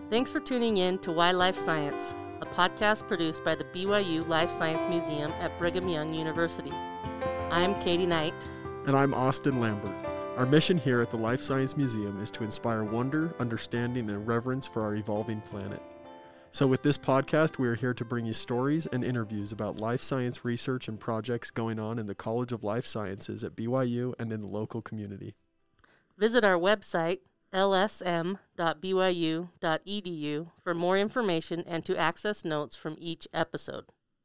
Thanks for tuning in to Why Life Science, a podcast produced by the BYU Life Science Museum at Brigham Young University. I'm Katie Knight. And I'm Austin Lambert. Our mission here at the Life Science Museum is to inspire wonder, understanding, and reverence for our evolving planet. So with this podcast, we are here to bring you stories and interviews about life science research and projects going on in the College of Life Sciences at BYU and in the local community. Visit our website, lsm.byu.edu, for more information and to access notes from each episode.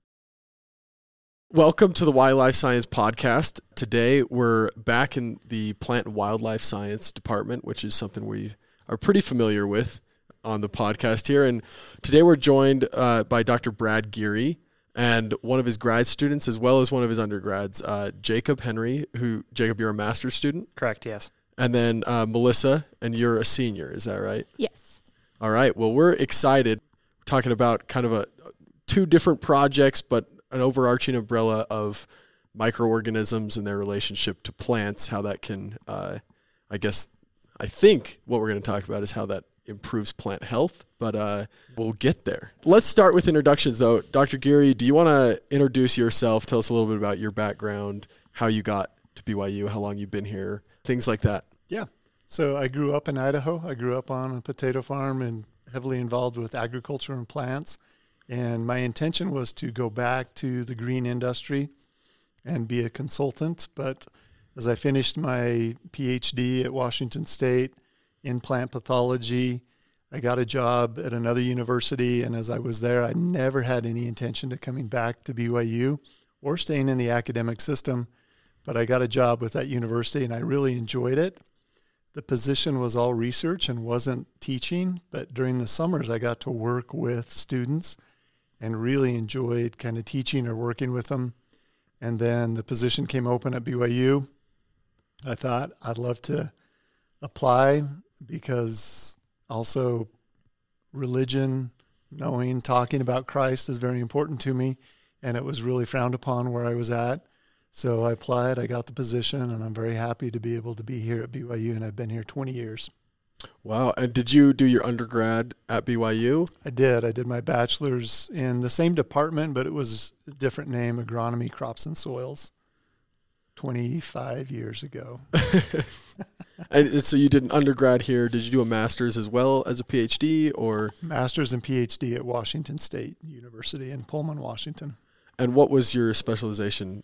Welcome to the Why Life Science podcast. Today, we're back in the Plant and Wildlife Science department, which is something we are pretty familiar with on the podcast here. And today we're joined by Dr. Brad Geary and one of his grad students, as well as one of his undergrads, Jacob Henry, Jacob, you're a master's student? Correct, yes. And then Melissa, and you're a senior, is that right? Yes. All right. Well, we're excited. We're talking about kind of two different projects, but an overarching umbrella of microorganisms and their relationship to plants, how that can, I think what we're going to talk about is how that improves plant health, but we'll get there. Let's start with introductions, though. Dr. Geary, do you want to introduce yourself? Tell us a little bit about your background, how you got to BYU, how long you've been here, things like that. Yeah. So I grew up in Idaho. I grew up on a potato farm and heavily involved with agriculture and plants. And my intention was to go back to the green industry and be a consultant. But as I finished my PhD at Washington State in plant pathology, I got a job at another university. And as I was there, I never had any intention of coming back to BYU or staying in the academic system. But I got a job with that university and I really enjoyed it. The position was all research and wasn't teaching, but during the summers I got to work with students and really enjoyed kind of teaching or working with them. And then the position came open at BYU. I thought I'd love to apply because also religion, talking about Christ is very important to me, and it was really frowned upon where I was at. So I applied, I got the position, and I'm very happy to be able to be here at BYU, and I've been here 20 years. Wow. And did you do your undergrad at BYU? I did. I did my bachelor's in the same department, but it was a different name, Agronomy, Crops, and Soils, 25 years ago. And so you did an undergrad here. Did you do a master's as well as a PhD, or? Master's and PhD at Washington State University in Pullman, Washington. And what was your specialization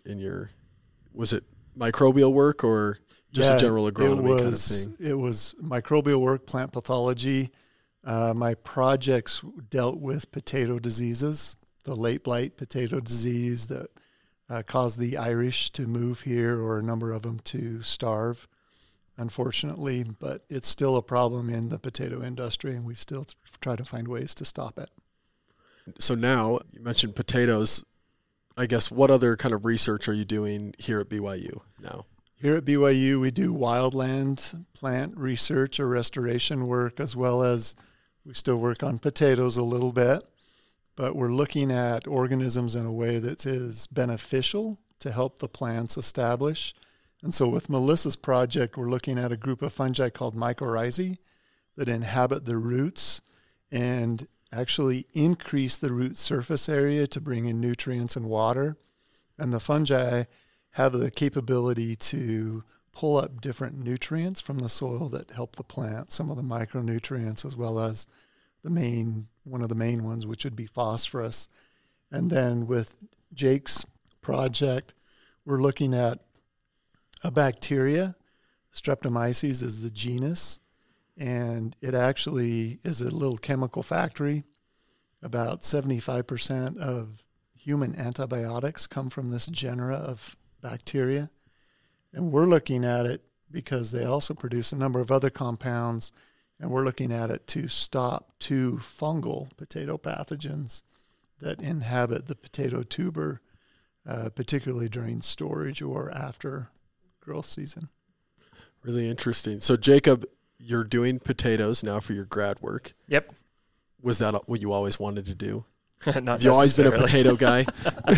was it microbial work or just a general agronomy kind of thing? It was microbial work, plant pathology. My projects dealt with potato diseases, the late blight potato disease that caused the Irish to move here or a number of them to starve, unfortunately. But it's still a problem in the potato industry, and we still try to find ways to stop it. So now, you mentioned potatoes. I guess what other kind of research are you doing here at BYU now? Here at BYU, we do wildland plant research or restoration work, as well as we still work on potatoes a little bit, but we're looking at organisms in a way that is beneficial to help the plants establish. And so with Melissa's project, we're looking at a group of fungi called mycorrhizae that inhabit the roots and actually increase the root surface area to bring in nutrients and water. And the fungi have the capability to pull up different nutrients from the soil that help the plant, some of the micronutrients as well as one of the main ones, which would be phosphorus. And then with Jake's project, we're looking at a bacteria. Streptomyces is the genus. And it actually is a little chemical factory. About 75% of human antibiotics come from this genera of bacteria. And we're looking at it because they also produce a number of other compounds, and we're looking at it to stop two fungal potato pathogens that inhabit the potato tuber, particularly during storage or after growth season. Really interesting. So Jacob, you're doing potatoes now for your grad work. Yep. Was that what you always wanted to do? Not Have you always been a potato guy?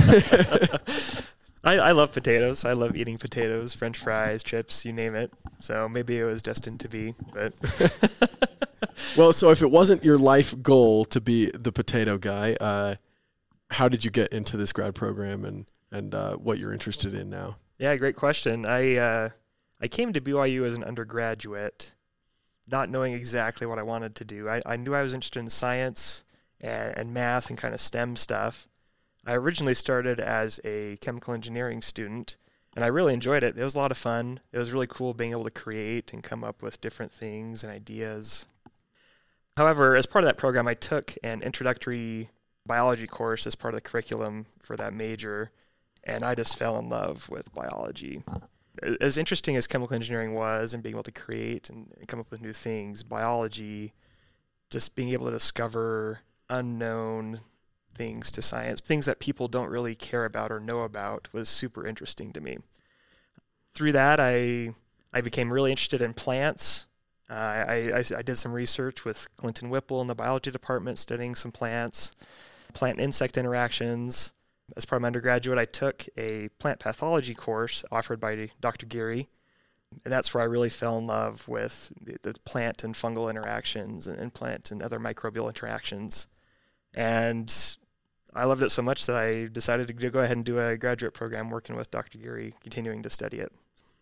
I love potatoes. I love eating potatoes, French fries, chips, you name it. So maybe it was destined to be. But Well, so if it wasn't your life goal to be the potato guy, how did you get into this grad program and what you're interested in now? Yeah, great question. I came to BYU as an undergraduate, not knowing exactly what I wanted to do. I knew I was interested in science and math and kind of STEM stuff. I originally started as a chemical engineering student, and I really enjoyed it. It was a lot of fun. It was really cool being able to create and come up with different things and ideas. However, as part of that program, I took an introductory biology course as part of the curriculum for that major, and I just fell in love with biology. As interesting as chemical engineering was and being able to create and come up with new things, biology, just being able to discover unknown things to science, things that people don't really care about or know about, was super interesting to me. Through that, I became really interested in plants. I did some research with Clinton Whipple in the biology department, studying some plants, plant-insect interactions. As part of my undergraduate, I took a plant pathology course offered by Dr. Geary, and that's where I really fell in love with the plant and fungal interactions and plant and other microbial interactions. And I loved it so much that I decided to go ahead and do a graduate program working with Dr. Geary, continuing to study it.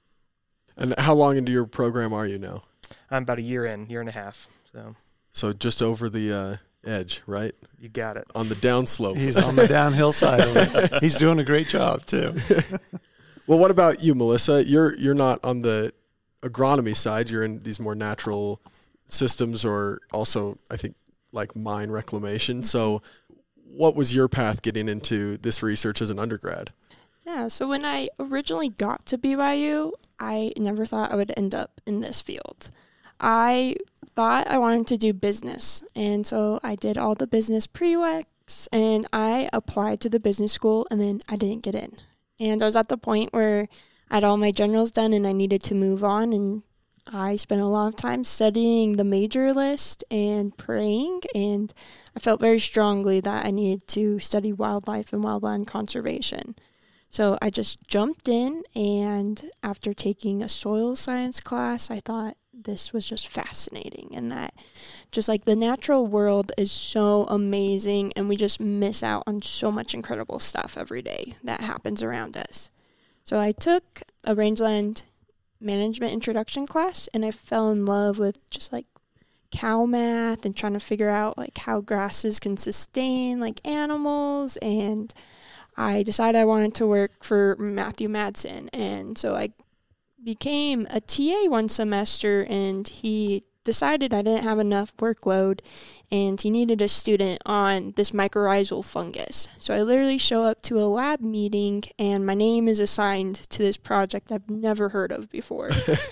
And how long into your program are you now? I'm about a year and a half. So just over the edge, right? You got it. On the downslope. He's on the downhill side of it. He's doing a great job, too. Well, what about you, Melissa? You're not on the agronomy side. You're in these more natural systems, or also, I think, like mine reclamation. So what was your path getting into this research as an undergrad? Yeah, so when I originally got to BYU, I never thought I would end up in this field. I thought I wanted to do business, and so I did all the business prereqs, and I applied to the business school, and then I didn't get in. And I was at the point where I had all my generals done, and I needed to move on, and I spent a lot of time studying the major list and praying, and I felt very strongly that I needed to study wildlife and wildland conservation. So I just jumped in, and after taking a soil science class, I thought this was just fascinating, and that just like the natural world is so amazing, and we just miss out on so much incredible stuff every day that happens around us. So I took a rangeland management introduction class, and I fell in love with just like cow math and trying to figure out like how grasses can sustain like animals, and I decided I wanted to work for Matthew Madsen, and so I became a TA one semester, and he decided I didn't have enough workload, and he needed a student on this mycorrhizal fungus. So I literally show up to a lab meeting, and my name is assigned to this project I've never heard of before.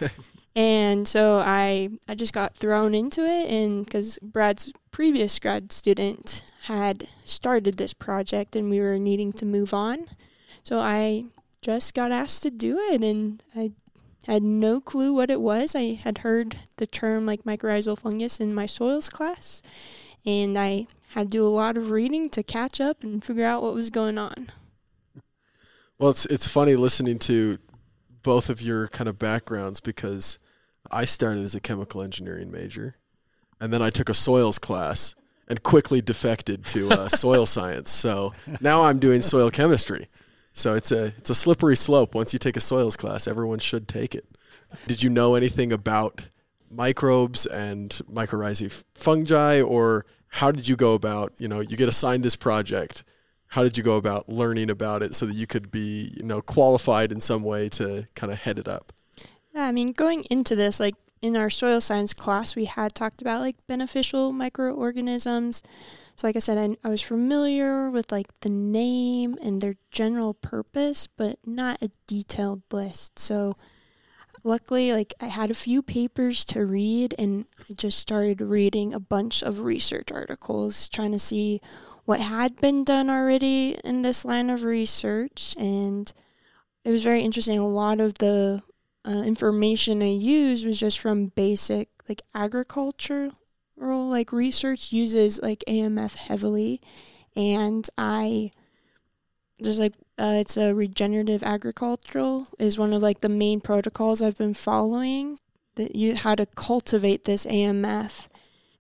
And so I just got thrown into it, and because Brad's previous grad student had started this project and we were needing to move on. So I just got asked to do it, and I had no clue what it was. I had heard the term like mycorrhizal fungus in my soils class, and I had to do a lot of reading to catch up and figure out what was going on. Well, it's funny listening to both of your kind of backgrounds, because I started as a chemical engineering major, and then I took a soils class and quickly defected to soil science. So now I'm doing soil chemistry. So it's a slippery slope. Once you take a soils class, everyone should take it. Did you know anything about microbes and mycorrhizae fungi, or how did you go about, you get assigned this project? How did you go about learning about it so that you could be, qualified in some way to kind of head it up? Yeah, I mean, going into this, like in our soil science class, we had talked about like beneficial microorganisms. So like I said, I was familiar with like the name and their general purpose, but not a detailed list. So luckily, like I had a few papers to read, and I just started reading a bunch of research articles, trying to see what had been done already in this line of research. And it was very interesting. A lot of the information I used was just from basic like agricultural like research, uses like AMF heavily, and I just like it's a regenerative agricultural is one of like the main protocols I've been following, that you how to cultivate this AMF.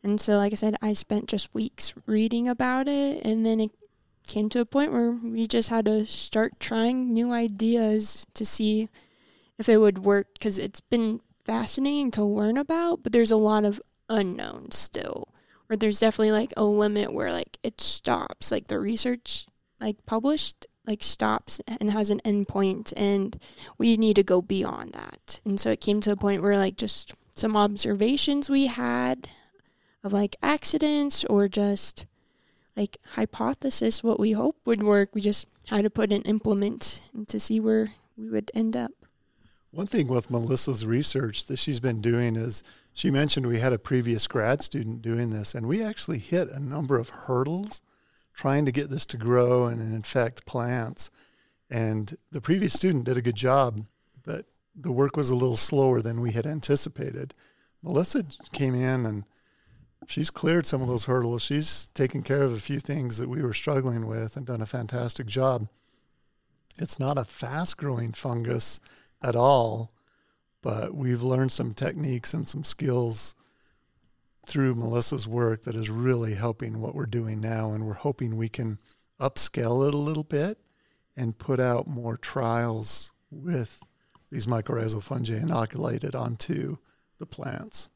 And so, like I said, I spent just weeks reading about it, and then it came to a point where we just had to start trying new ideas to see if it would work, because it's been fascinating to learn about, but there's a lot of unknowns still, or there's definitely like a limit where like it stops, like the research like published like stops and has an endpoint, and we need to go beyond that. And so it came to a point where like just some observations we had of like accidents or just like hypothesis what we hope would work, we just had to put an implement to see where we would end up. One thing with Melissa's research that she's been doing is she mentioned we had a previous grad student doing this, and we actually hit a number of hurdles trying to get this to grow and infect plants. And the previous student did a good job, but the work was a little slower than we had anticipated. Melissa came in and she's cleared some of those hurdles. She's taken care of a few things that we were struggling with and done a fantastic job. It's not a fast-growing fungus at all, but we've learned some techniques and some skills through Melissa's work that is really helping what we're doing now, and we're hoping we can upscale it a little bit and put out more trials with these mycorrhizal fungi inoculated onto the plants.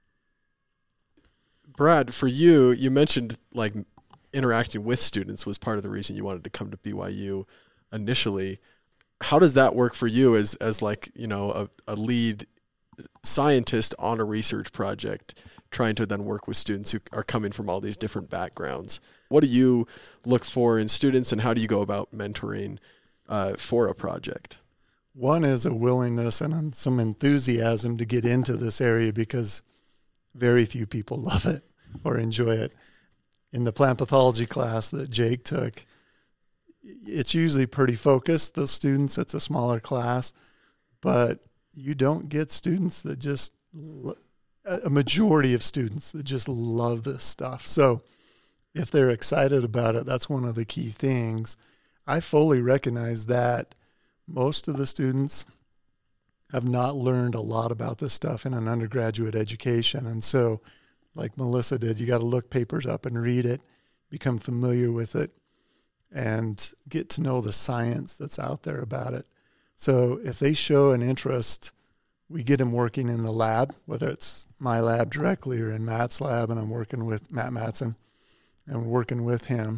Brad, for you, you mentioned like interacting with students was part of the reason you wanted to come to BYU initially. How does that work for you as like, you know, a lead scientist on a research project, trying to then work with students who are coming from all these different backgrounds? What do you look for in students, and how do you go about mentoring for a project? One is a willingness and some enthusiasm to get into this area, because very few people love it or enjoy it. In the plant pathology class that Jake took, it's usually pretty focused, the students. It's a smaller class, but you don't get students that just, a majority of students that just love this stuff. So if they're excited about it, that's one of the key things. I fully recognize that most of the students have not learned a lot about this stuff in an undergraduate education. And so, like Melissa did, you got to look papers up and read it, become familiar with it, and get to know the science that's out there about it. So if they show an interest, we get them working in the lab, whether it's my lab directly or in Matt's lab, and I'm working with Matt Matson and working with him.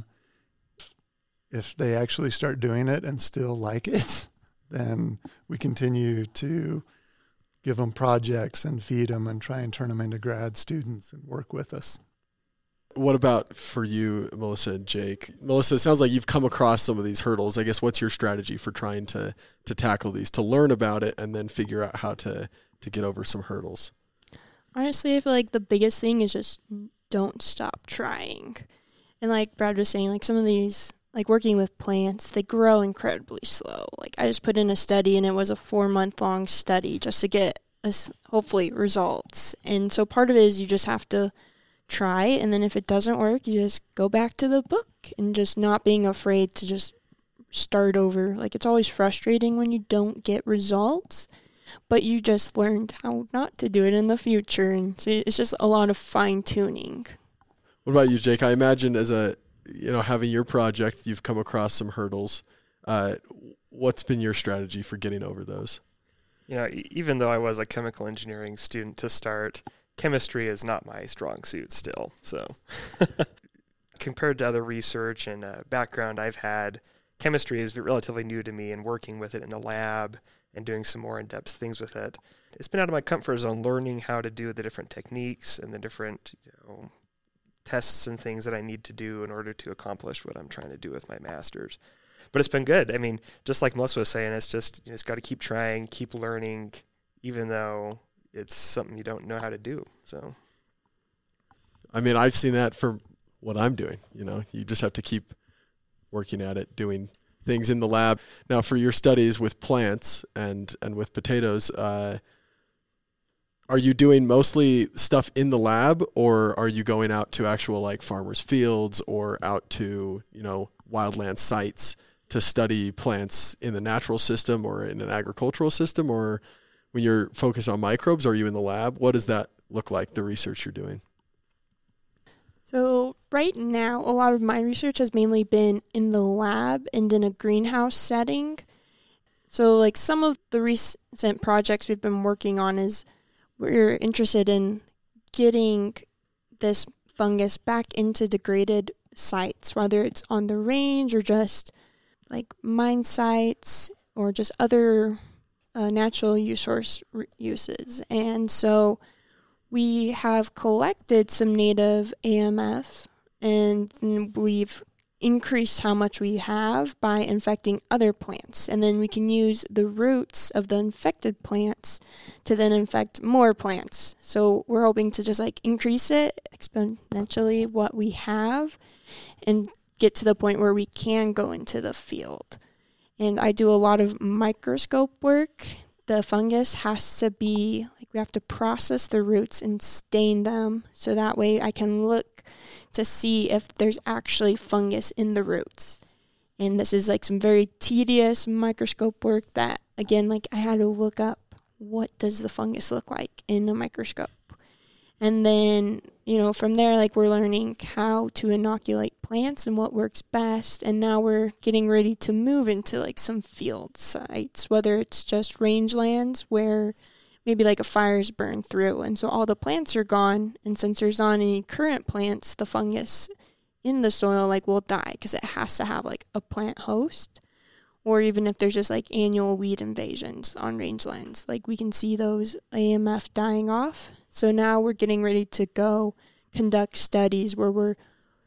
If they actually start doing it and still like it, then we continue to give them projects and feed them and try and turn them into grad students and work with us. What about for you, Melissa and Jake? Melissa, it sounds like you've come across some of these hurdles. I guess what's your strategy for trying to tackle these, to learn about it and then figure out how to get over some hurdles? Honestly, I feel like the biggest thing is just don't stop trying. And like Brad was saying, like some of these, like working with plants, they grow incredibly slow. Like I just put in a study, and it was a 4-month-long study just to get us hopefully results. And so part of it is you just have to try, and then if it doesn't work, you just go back to the book and just not being afraid to just start over. Like it's always frustrating when you don't get results, but you just learned how not to do it in the future. And so it's just a lot of fine-tuning. What about you, Jake? I imagine as having your project, you've come across some hurdles. What's been your strategy for getting over those? You know, even though I was a chemical engineering student to start, chemistry is not my strong suit still. So compared to other research and background I've had, chemistry is relatively new to me, and working with it in the lab and doing some more in-depth things with it, it's been out of my comfort zone, learning how to do the different techniques and the different tests and things that I need to do in order to accomplish what I'm trying to do with my master's. But it's been good. I mean, just like Melissa was saying, it's just, it's got to keep trying, keep learning, even though it's something you don't know how to do. So, I mean, I've seen that for what I'm doing. You just have to keep working at it, doing things in the lab. Now, for your studies with plants and with potatoes, are you doing mostly stuff in the lab, or are you going out to actual like farmers' fields or out to, wildland sites to study plants in the natural system or in an agricultural system? Or when you're focused on microbes, are you in the lab? What does that look like, the research you're doing? So right now, a lot of my research has mainly been in the lab and in a greenhouse setting. So like some of the recent projects we've been working on is we're interested in getting this fungus back into degraded sites, whether it's on the range or just like mine sites or just other natural resource uses. And so we have collected some native AMF, and we've increased how much we have by infecting other plants. And then we can use the roots of the infected plants to then infect more plants. So we're hoping to just like increase it exponentially what we have and get to the point where we can go into the field. And I do a lot of microscope work. The fungus has to be, like, we have to process the roots and stain them so that way I can look to see if there's actually fungus in the roots. And this is like some very tedious microscope work that, again, like I had to look up what does the fungus look like in a microscope. And then, from there, like we're learning how to inoculate plants and what works best. And now we're getting ready to move into like some field sites, whether it's just rangelands where maybe like a fire's burned through. And so all the plants are gone. And since there's not any current plants, the fungus in the soil like will die because it has to have like a plant host. Or even if there's just like annual weed invasions on rangelands, like we can see those AMF dying off. So now we're getting ready to go conduct studies where we're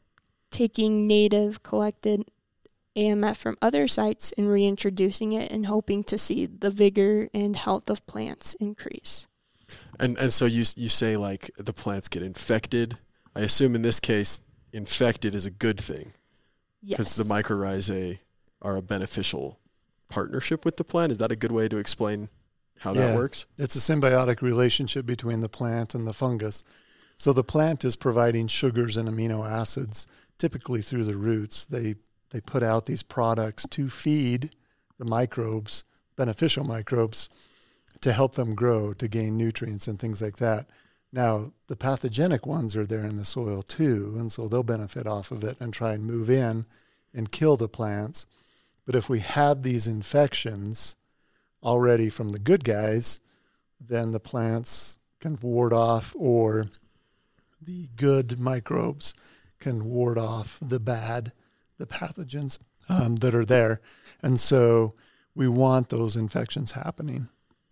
taking native collected AMF from other sites and reintroducing it and hoping to see the vigor and health of plants increase. And so you say like the plants get infected. I assume in this case, infected is a good thing. Yes. Because the mycorrhizae are a beneficial partnership with the plant. Is that a good way to explain how that works? It's a symbiotic relationship between the plant and the fungus. So the plant is providing sugars and amino acids, typically through the roots. They put out these products to feed the microbes, beneficial microbes, to help them grow, to gain nutrients and things like that. Now, the pathogenic ones are there in the soil too, and so they'll benefit off of it and try and move in and kill the plants. But if we have these infections already from the good guys, then the plants can ward off, or the good microbes can ward off the bad, the pathogens that are there. And so we want those infections happening.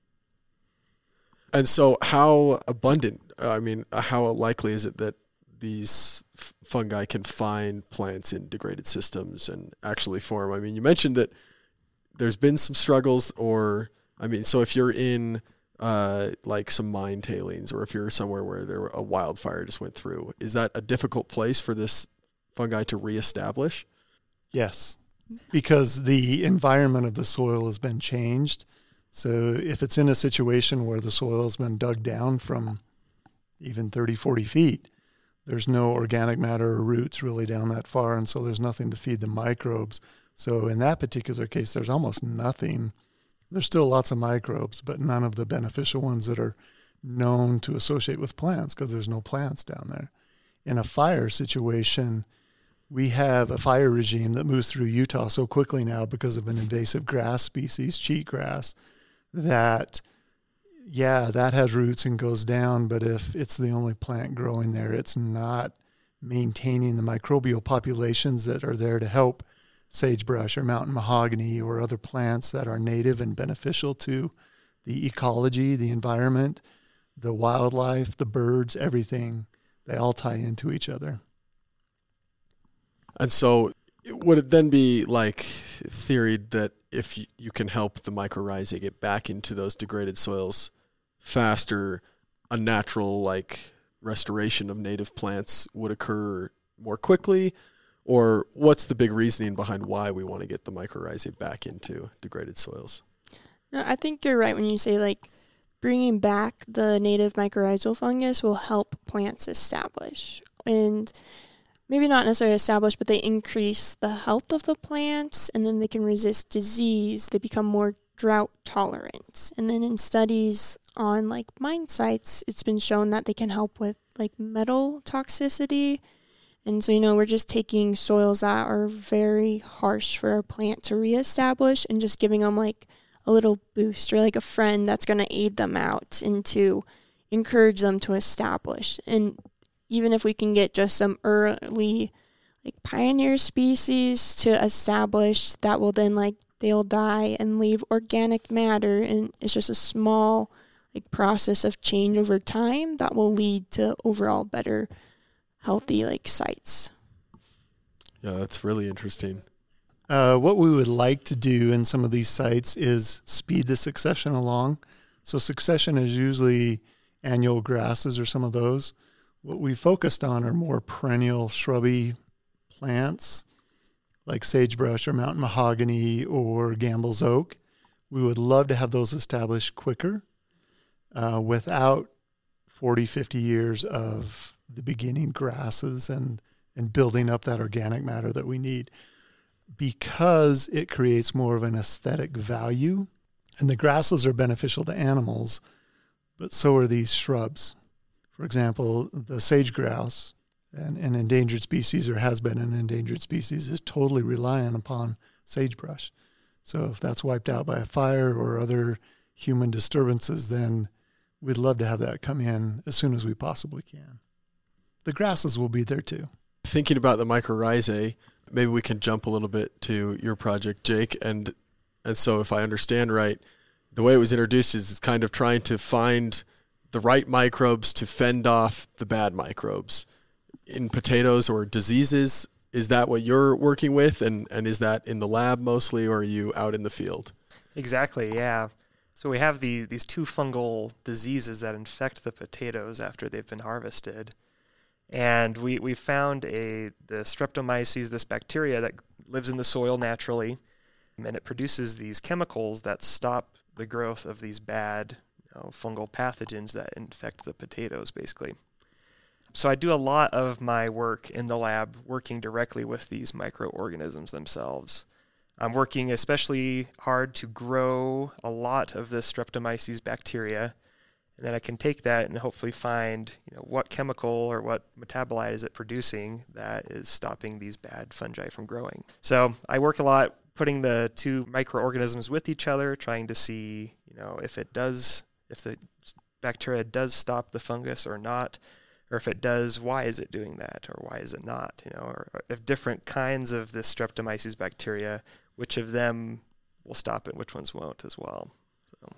And so how abundant, how likely is it that these fungi can find plants in degraded systems and actually form? I mean, you mentioned that there's been some struggles, so if you're in like some mine tailings, or if you're somewhere where a wildfire just went through, is that a difficult place for this fungi to reestablish? Yes, because the environment of the soil has been changed. So if it's in a situation where the soil has been dug down from even 30, 40 feet, there's no organic matter or roots really down that far, and so there's nothing to feed the microbes. So in that particular case, there's almost nothing. There's still lots of microbes, but none of the beneficial ones that are known to associate with plants, because there's no plants down there. In a fire situation, we have a fire regime that moves through Utah so quickly now because of an invasive grass species, cheatgrass, that has roots and goes down, but if it's the only plant growing there, it's not maintaining the microbial populations that are there to help sagebrush or mountain mahogany or other plants that are native and beneficial to the ecology, the environment, the wildlife, the birds, everything. They all tie into each other. And so would it then be like theoried that if you can help the mycorrhizae get back into those degraded soils faster, a natural like restoration of native plants would occur more quickly? Or what's the big reasoning behind why we want to get the mycorrhizae back into degraded soils? No, I think you're right when you say like bringing back the native mycorrhizal fungus will help plants establish. And maybe not necessarily establish, but they increase the health of the plants, and then they can resist disease. They become more drought tolerant. And then in studies on like mine sites, it's been shown that they can help with like metal toxicity And so, we're just taking soils that are very harsh for a plant to reestablish and just giving them like a little boost or like a friend that's going to aid them out and to encourage them to establish. And even if we can get just some early like pioneer species to establish, that will then they'll die and leave organic matter, and it's just a small process of change over time that will lead to overall better healthy sites. Yeah, that's really interesting. What we would like to do in some of these sites is speed the succession along. So succession is usually annual grasses or some of those. What we focused on are more perennial shrubby plants like sagebrush or mountain mahogany or Gambel's oak. We would love to have those established quicker without 40, 50 years of the beginning grasses and building up that organic matter that we need, because it creates more of an aesthetic value. And the grasses are beneficial to animals, but so are these shrubs. For example, the sage grouse, an endangered species, or has been an endangered species, is totally reliant upon sagebrush. So if that's wiped out by a fire or other human disturbances, then we'd love to have that come in as soon as we possibly can. The grasses will be there too. Thinking about the mycorrhizae, maybe we can jump a little bit to your project, Jake. And so if I understand right, the way it was introduced is it's kind of trying to find the right microbes to fend off the bad microbes in potatoes or diseases. Is that what you're working with? And is that in the lab mostly, or are you out in the field? Exactly, yeah. So we have these two fungal diseases that infect the potatoes after they've been harvested. And we found the Streptomyces, this bacteria that lives in the soil naturally, and it produces these chemicals that stop the growth of these bad fungal pathogens that infect the potatoes, basically. So I do a lot of my work in the lab working directly with these microorganisms themselves. I'm working especially hard to grow a lot of this Streptomyces bacteria, and then I can take that and hopefully find what chemical or what metabolite is it producing that is stopping these bad fungi from growing. So I work a lot putting the two microorganisms with each other, trying to see if the bacteria does stop the fungus or not, or if it does, why is it doing that, or why is it not? Or if different kinds of this Streptomyces bacteria, which of them will stop it, which ones won't as well. So.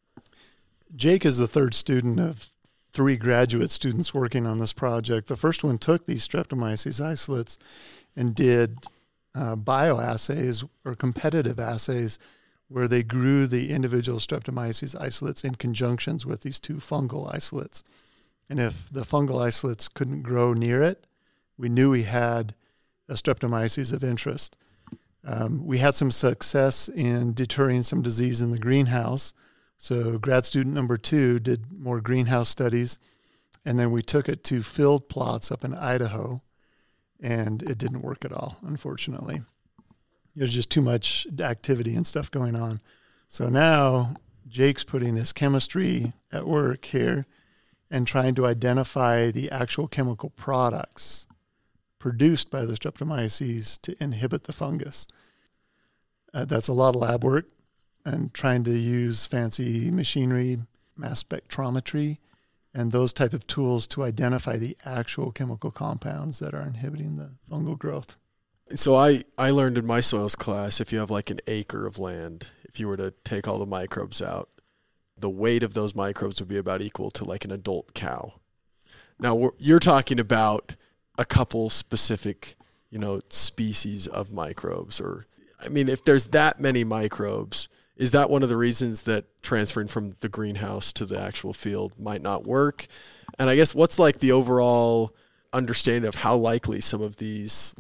Jake is the third student of 3 graduate students working on this project. The first one took these Streptomyces isolates and did bioassays or competitive assays where they grew the individual Streptomyces isolates in conjunctions with these 2 fungal isolates. And if the fungal isolates couldn't grow near it, we knew we had a Streptomyces of interest. We had some success in deterring some disease in the greenhouse. So grad student number 2 did more greenhouse studies, and then we took it to field plots up in Idaho, and it didn't work at all, unfortunately. There's just too much activity and stuff going on. So now Jake's putting his chemistry at work here and trying to identify the actual chemical products produced by the Streptomyces to inhibit the fungus. That's a lot of lab work, and trying to use fancy machinery, mass spectrometry, and those type of tools to identify the actual chemical compounds that are inhibiting the fungal growth. So I learned in my soils class, if you have an acre of land, if you were to take all the microbes out, the weight of those microbes would be about equal to an adult cow. Now you're talking about a couple specific, species of microbes, or, if there's that many microbes, is that one of the reasons that transferring from the greenhouse to the actual field might not work? And I guess what's the overall understanding of how likely some of these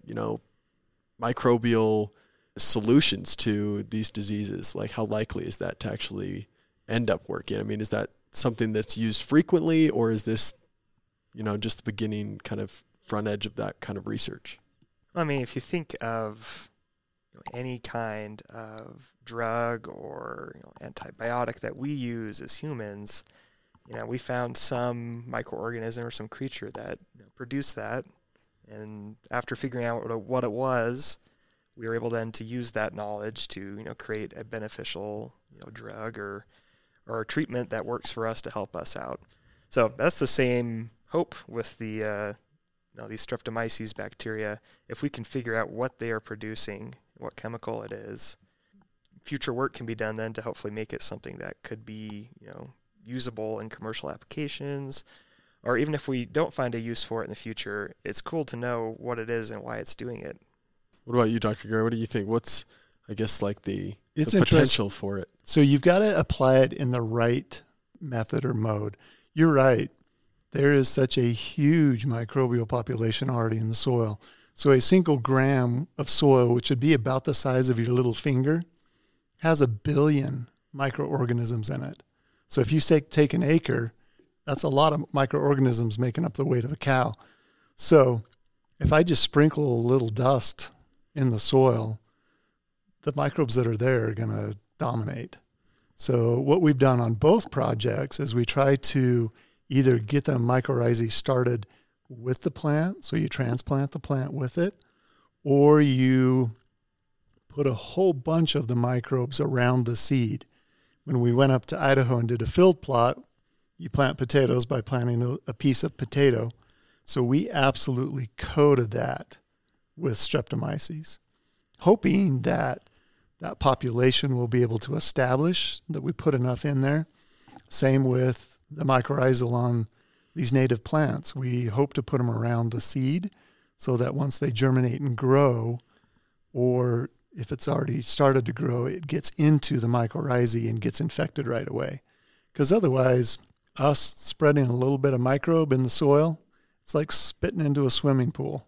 microbial solutions to these diseases, how likely is that to actually end up working? Is that something that's used frequently, or is this, just the beginning kind of front edge of that kind of research? If you think of any kind of drug or antibiotic that we use as humans, we found some microorganism or some creature that produced that, And after figuring out what it was, we were able then to use that knowledge to, create a beneficial, drug or treatment that works for us to help us out. So that's the same hope with the these Streptomyces bacteria. If we can figure out what they are producing, what chemical it is, future work can be done then to hopefully make it something that could be, usable in commercial applications. Or even if we don't find a use for it in the future, it's cool to know what it is and why it's doing it. What about you, Dr. Gary? What do you think? What's, I guess, like the It's potential for it? So you've got to apply it in the right method or mode. You're right. There is such a huge microbial population already in the soil. So a single gram of soil, which would be about the size of your little finger, has 1 billion microorganisms in it. So if you take an acre, that's a lot of microorganisms making up the weight of a cow. So if I just sprinkle a little dust in the soil, the microbes that are there are going to dominate. So what we've done on both projects is we try to either get the mycorrhizae started with the plant, so you transplant the plant with it, or you put a whole bunch of the microbes around the seed. When we went up to Idaho and did a field plot, you plant potatoes by planting a piece of potato. So we absolutely coated that with Streptomyces, hoping that that population will be able to establish that we put enough in there. Same with the mycorrhizal on these native plants. We hope to put them around the seed so that once they germinate and grow, or if it's already started to grow, it gets into the mycorrhizae and gets infected right away. Because otherwise, us spreading a little bit of microbe in the soil, it's like spitting into a swimming pool.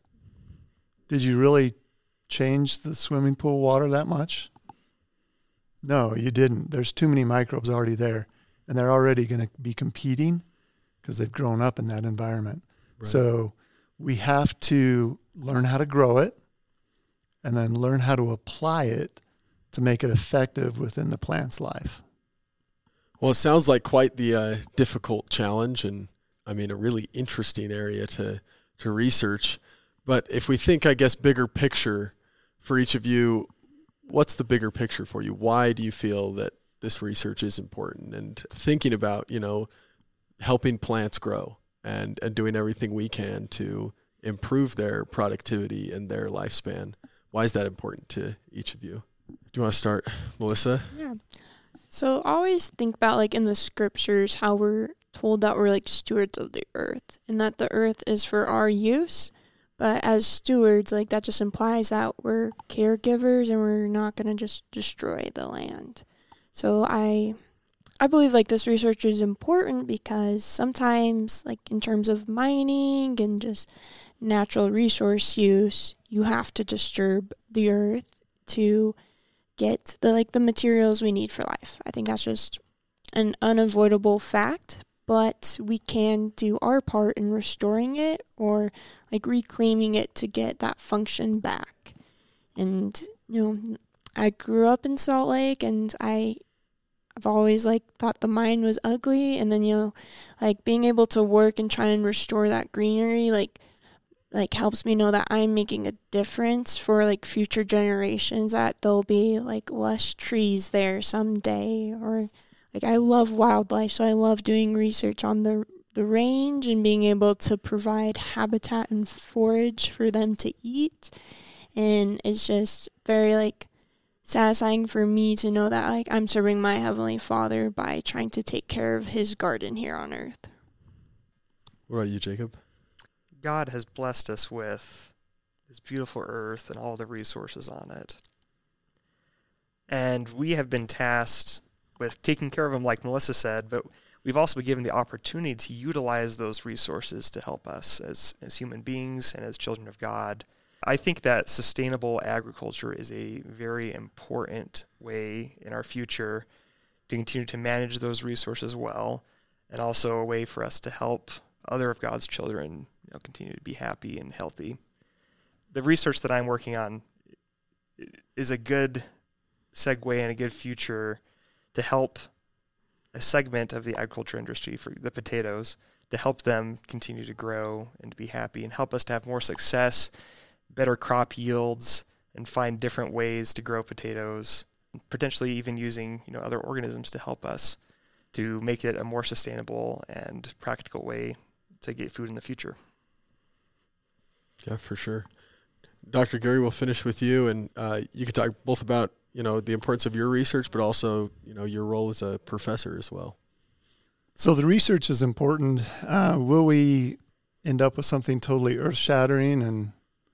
Did you really change the swimming pool water that much? No, you didn't. There's too many microbes already there, and they're already going to be competing because they've grown up in that environment. Right. So we have to learn how to grow it and then learn how to apply it to make it effective within the plant's life. Well, it sounds like quite the difficult challenge, and I mean a really interesting area to research. But if we think, I guess, bigger picture for each of you, what's the bigger picture for you? Why do you feel that this research is important? And thinking about, helping plants grow and doing everything we can to improve their productivity and their lifespan. Why is that important to each of you? Do you want to start, Melissa? Yeah. So I always think about, in the scriptures, how we're told that we're stewards of the earth and that the earth is for our use. But as stewards, that just implies that we're caregivers and we're not going to just destroy the land. So I believe this research is important because sometimes in terms of mining and just natural resource use, you have to disturb the earth to get the materials we need for life. I think that's just an unavoidable fact, but we can do our part in restoring it or reclaiming it to get that function back. And I grew up in Salt Lake, and I've always thought the mine was ugly, and then being able to work and try and restore that greenery helps me know that I'm making a difference for future generations, that there'll be less trees there someday. Or I love wildlife, so I love doing research on the range and being able to provide habitat and forage for them to eat. And it's just very satisfying for me to know that I'm serving my Heavenly Father by trying to take care of His garden here on earth. What about you, Jacob? God has blessed us with this beautiful earth and all the resources on it. And we have been tasked with taking care of them, like Melissa said, but we've also been given the opportunity to utilize those resources to help us as human beings and as children of God. I think that sustainable agriculture is a very important way in our future to continue to manage those resources well, and also a way for us to help other of God's children continue to be happy and healthy. The research that I'm working on is a good segue and a good future to help a segment of the agriculture industry for the potatoes to help them continue to grow and to be happy and help us to have more success, better crop yields, and find different ways to grow potatoes, potentially even using other organisms to help us to make it a more sustainable and practical way to get food in the future. Yeah, for sure. Dr. Gary, we'll finish with you, and you can talk both about the importance of your research, but also your role as a professor as well. So the research is important. Will we end up with something totally earth-shattering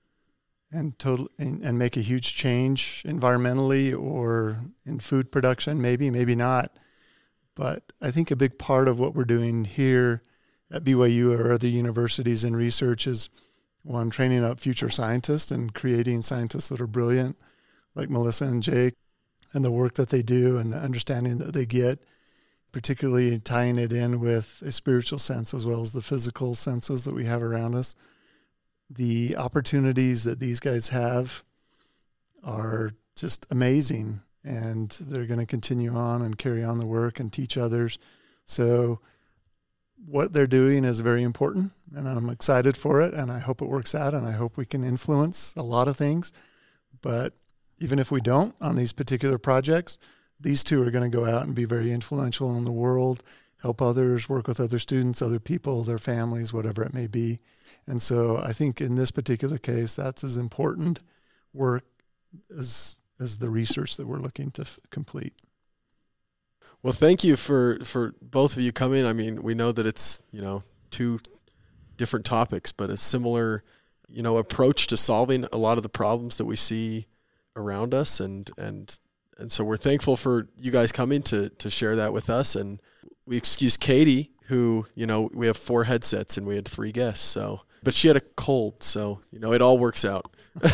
and make a huge change environmentally or in food production? Maybe not. But I think a big part of what we're doing here at BYU or other universities in research is, one, training up future scientists and creating scientists that are brilliant, like Melissa and Jake, and the work that they do and the understanding that they get, particularly tying it in with a spiritual sense as well as the physical senses that we have around us. The opportunities that these guys have are just amazing, and they're going to continue on and carry on the work and teach others. So what they're doing is very important, and I'm excited for it, and I hope it works out, and I hope we can influence a lot of things. But even if we don't on these particular projects, these two are going to go out and be very influential in the world, help others, work with other students, other people, their families, whatever it may be. And so I think in this particular case, that's as important work as the research that we're looking to complete. Well, thank you for both of you coming. I mean, we know that it's, two different topics, but a similar, approach to solving a lot of the problems that we see around us. And so we're thankful for you guys coming to share that with us. And we excuse Katie, who, we have 4 headsets and we had 3 guests. But she had a cold, so, it all works out.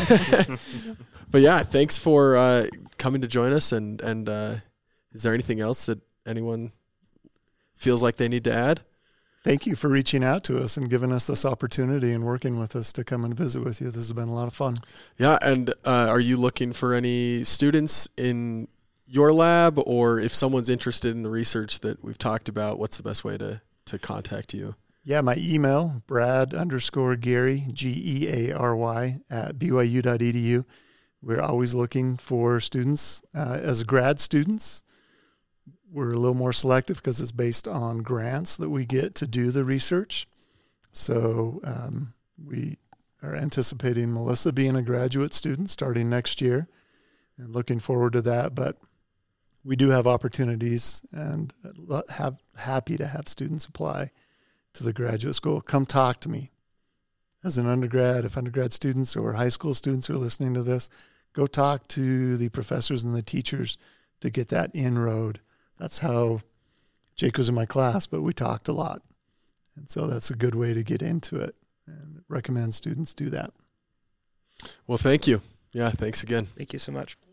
But yeah, thanks for coming to join us. And is there anything else that anyone feels like they need to add? Thank you for reaching out to us and giving us this opportunity and working with us to come and visit with you. This has been a lot of fun. Yeah, and are you looking for any students in your lab, or if someone's interested in the research that we've talked about, what's the best way to contact you? Yeah, my email, Brad_Gary, Geary, @byu.edu. We're always looking for students. As grad students, we're a little more selective because it's based on grants that we get to do the research. So we are anticipating Melissa being a graduate student starting next year and looking forward to that. But we do have opportunities and happy to have students apply to the graduate school. Come talk to me. As an undergrad, if undergrad students or high school students are listening to this, go talk to the professors and the teachers to get that inroad. That's how Jake was in my class, but we talked a lot. And so that's a good way to get into it, and recommend students do that. Well, thank you. Yeah, thanks again. Thank you so much.